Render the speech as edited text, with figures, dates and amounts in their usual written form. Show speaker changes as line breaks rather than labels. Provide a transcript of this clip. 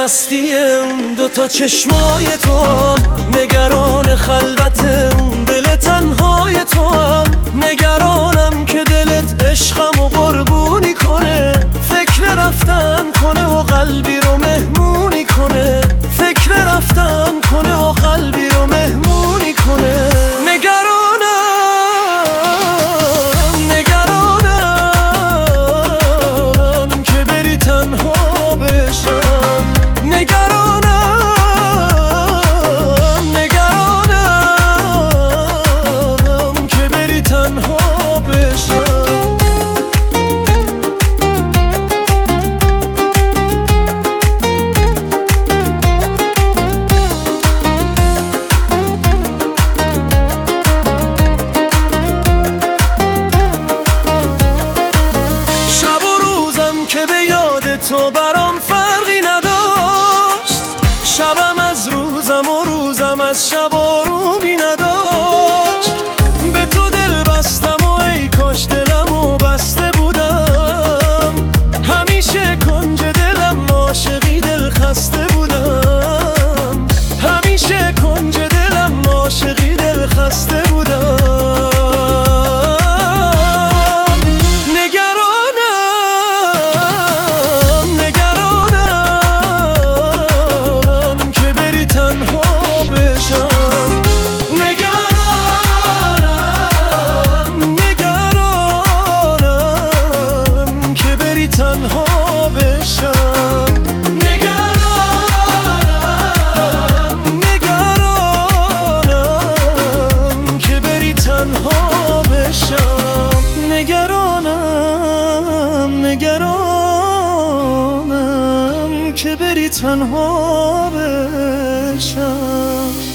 مستی اون دوتا چشمای تو هم، نگران خلوت اون دل تنهای تو هم، نگرانم که دلت عشقم و قربونی کنه، فکر رفتن کنه و قلبی رو مهمونی کنه، فکر رفتن کنه و قلبی رو مهمونی کنه. نگرانم که بری تنها بشم، نگرانم که بری تنها بشم. که به یاد تو برام فرقی نداشت، شبم از روزم و روزم از شب آرومی نداشت، به تو دل بستم و ای کاش دلمو بسته بودم، همیشه کنج دلم عاشقی دل خسته بودم، همیشه کنج دلم عاشقی دل خسته بودم. تنها بشم، نگرانم که بری تنها بشم، نگرانم که بری تنها بشم.